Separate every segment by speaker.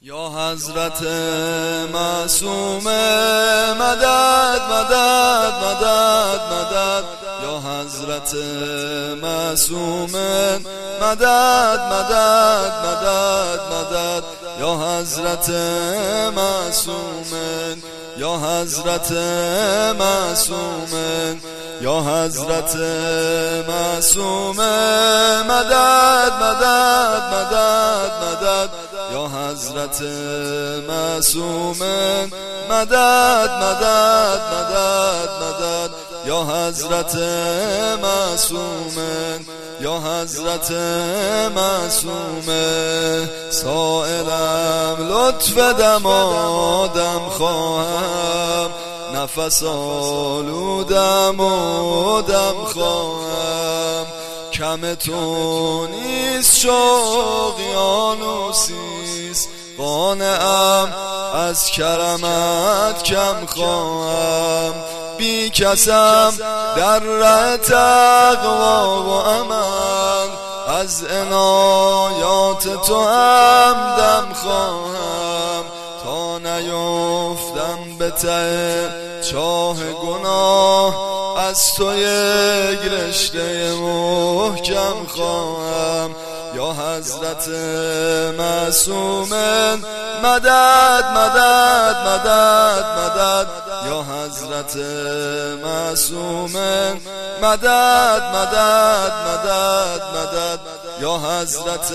Speaker 1: یا حضرت معصوم مدد مدد مدد مدد، یا حضرت معصوم مدد مدد مدد مدد، یا حضرت معصوم، یا حضرت معصوم، یا حضرت معصوم مدد مدد مدد مدد، یا حضرت معصوم مدد مدد مدد مدد، یا حضرت معصوم، یا حضرت معصوم. سائلم لطف دمادم خواهم، نفس آلودم و دم خواهم. کم تو نیست شوق یانوسیست، قانعم از کرمت کم خواهم. بی کسم در ره تقوا و امن، از عنایات تو هم دم خواهم. تا نیفتم به ته چاه گناه، از تو یک رشته محکم خواهم. یا حضرت معصوم مدد مدد مدد مدد، یا حضرت معصوم مدد مدد مدد مدد، یا حضرت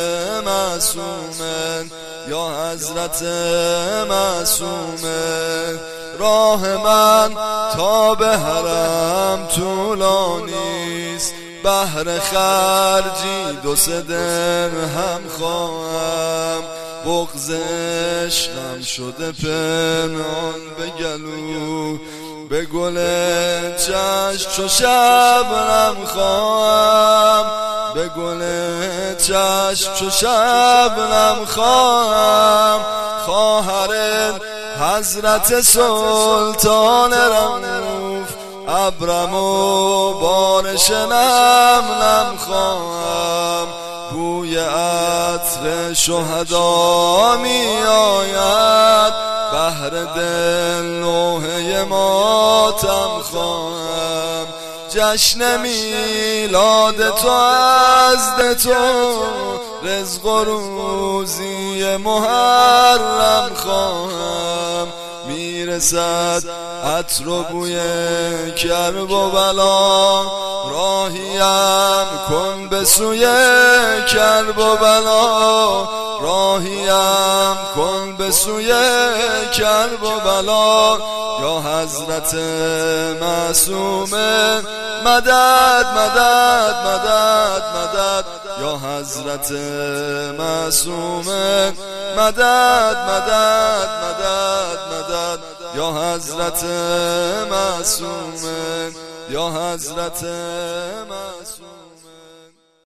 Speaker 1: معصوم، یا حضرت معصوم. راه من تا به حرم طولانیست، بهر خرجی 2-3 درهم خواهم. بغض عشقم شده پنهان به گلو، به گل چشم چو شبنم خواهم. به گل چشم چو شبنم خواهم. خواهر حضرت سلطان رؤوف، ابرم و بارش نم نم خواهم. بوی عطر شهدا می آید، بهر دل نوحه ماتم خواهم. جشن میلاد تو از تو، رزق و روزی محرم خواهم. میرسد عطر و بوی کرب و بلا، راهیم کن به سوی کرب و بلا. راهیم کن به سوی کرب و بلا. یا حضرت معصوم مدد مدد مدد مدد، یا حضرت معصوم مدد مدد مدد مدد، یا حضرت معصوم، یا حضرت معصوم.